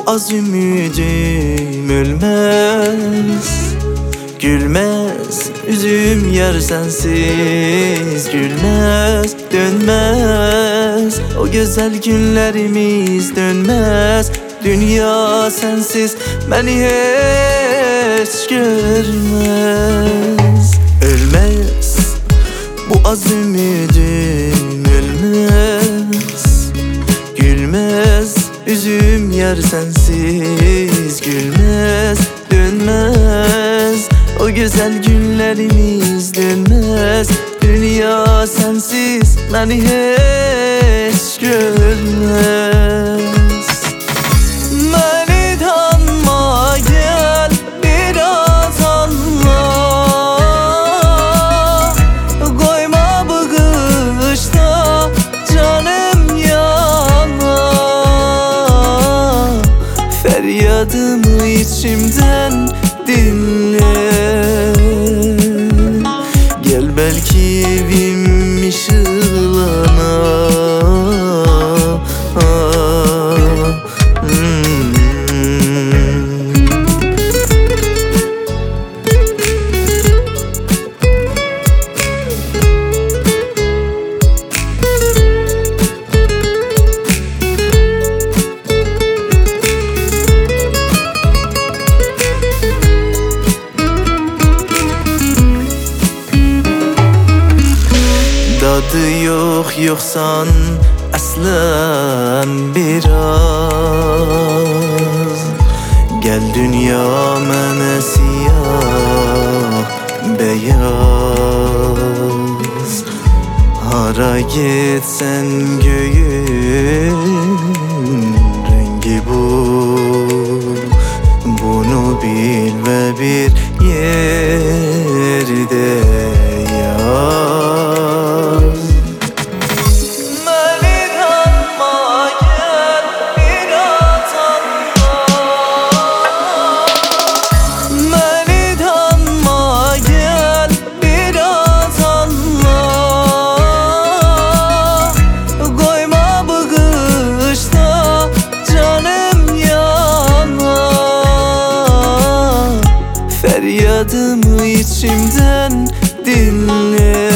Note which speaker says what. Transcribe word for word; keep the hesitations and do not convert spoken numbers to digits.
Speaker 1: az ümidim ölmez. Gülmez üzüm yar sensiz, gülmez dönmez. O güzel günlerimiz dönmez. Dünya sensiz beni hiç görmez. Ölmez bu az ümidim ölmez. Gülmez üzüm yar sensiz, gülmez dönmez. O güzel günlerimiz dönmez. Dünya sensiz beni hiç görmez. Beni tanıma gel biraz anla. Koyma bu kışta canım yana. Feryadımı içimden dinle. Gel belki evim ışılana. Tadı yok yoksan aslan biraz. Gel dünya mənə siyah beyaz. Hara getsən göyün rengi bu. Bunu bil ve bir yerde yaz. Beni tanıma gel biraz anla. Beni tanıma gel biraz anla. Koyma bu kışta canım yana. Feryadımı içimden dinle.